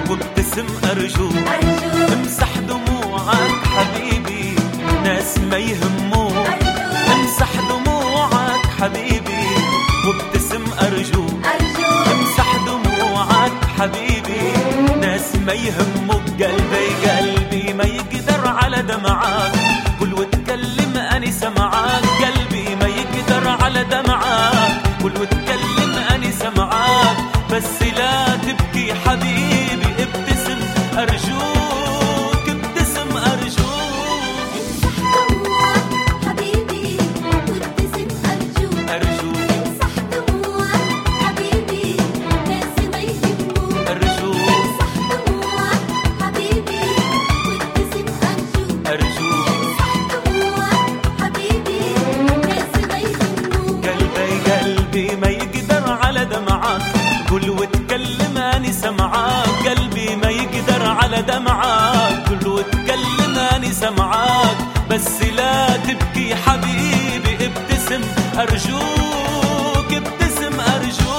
وابتسم أرجوك امسح دموعك حبيبي، ناس ما يهموك. امسح دموعك حبيبي وابتسم أرجوك، امسح دموعك حبيبي، ناس ما يهموك. قلبي ما يقدر على دمعك، قل واتكلم أني سمعك. قلبي ما يقدر على دمعك، قل واتكلم أني سمعك. بس لا تبكي حبيبي، ابتسم أرجوك، ابتسم أرجوك. امسح دموعك حبيبي وابتسم أرجوك، امسح دموعك حبيبي، ناس ما يهموك. امسح دموعك حبيبي وابتسم أرجوك، امسح دموعك حبيبي، ناس ما يهموك. قلبي ما يقدر على دمعك، قل واتكلم أني سمعك. قلبي ما يقدر على دمعك، قل واتكلم أني سمعك. بس لا تبكي حبيبي، ابتسم أرجوك، ابتسم أرجوك.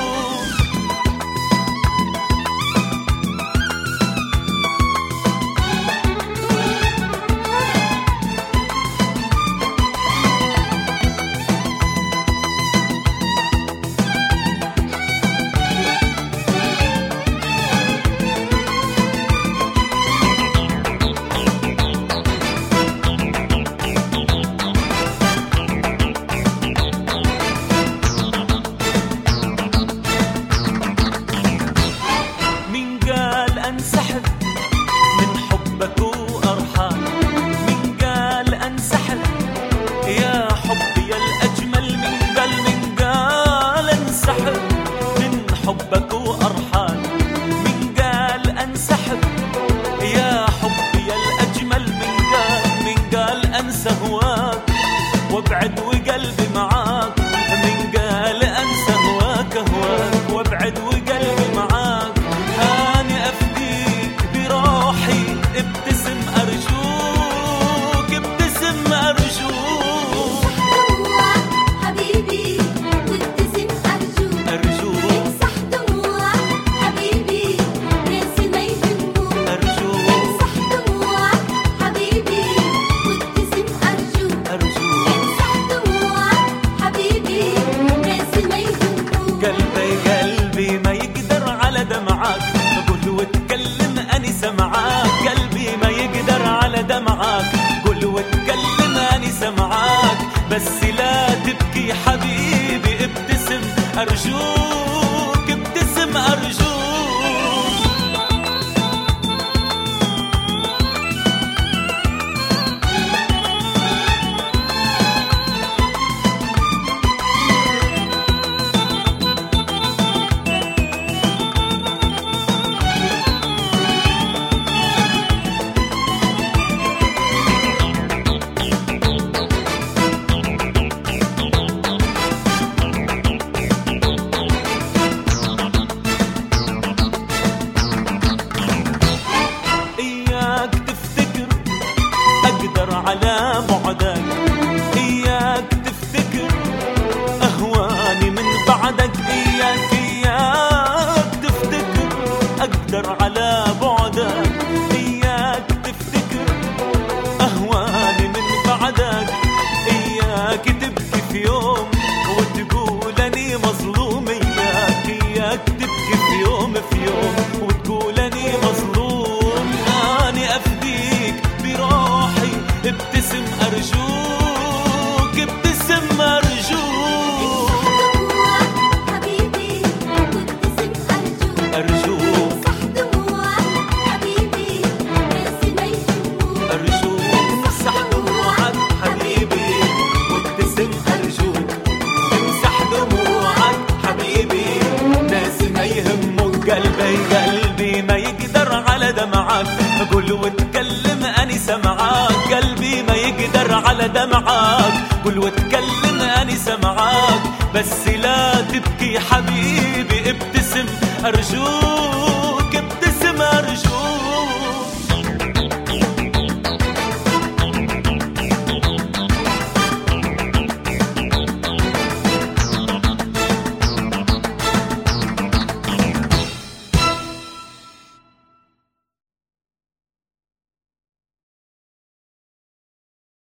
انسحب من حبك وأرحال، من قال انسحب يا حبي يا الأجمل، من قال انسحب من حبك وأرحال، من قال انسحب يا حبي يا الأجمل، من قال انسى هواك وابعد وقلبي معاك، من قال انسى هواك وابعد وقلبي معاك. هاني افديك بروحي، ابتسم ارجوك، ابتسم ارجوك. امسح دموعك حبيبي وابتسم أرجوك، امسح دموعك حبيبي، ناس ما يهموك. امسح دموعك حبيبي وابتسم أرجوك، امسح دموعك حبيبي، ناس ما يهموك. قلبي ما يقدر على دمعك، قل واتكلم أني سمعك. قلبي ما يقدر على دمعك، قل واتكلم أني سمعك. بس لا تبكي حبيبي، ابتسم أرجوك، ابتسم أرجوك. أقدر على بعدك، إياك تفتكر أهواني من بعدك، إياك تفتكر أقدر على بعدك، إياك تفتكر أهواني من بعدك، إياك تبكي في يوم وتقول أني مظلوم، إياك تبكي في يوم وتقول أني مظلوم. أنا أفديك بروحي، ابتسم أرجوك، ابتسم أرجوك. امسح دموعك حبيبي وابتسم أرجوك، امسح دموعك حبيبي، ناس ما يهموك. امسح دموعك حبيبي وابتسم أرجوك، امسح دموعك حبيبي، ناس ما يهموك. قلبي ما يقدر على دمعك، قل واتكلم أني سمعك. قلبي ما يقدر على دمعك، قل واتكلم أني سمعك. بس لا تبكي حبيبي، ابتسم أرجوك.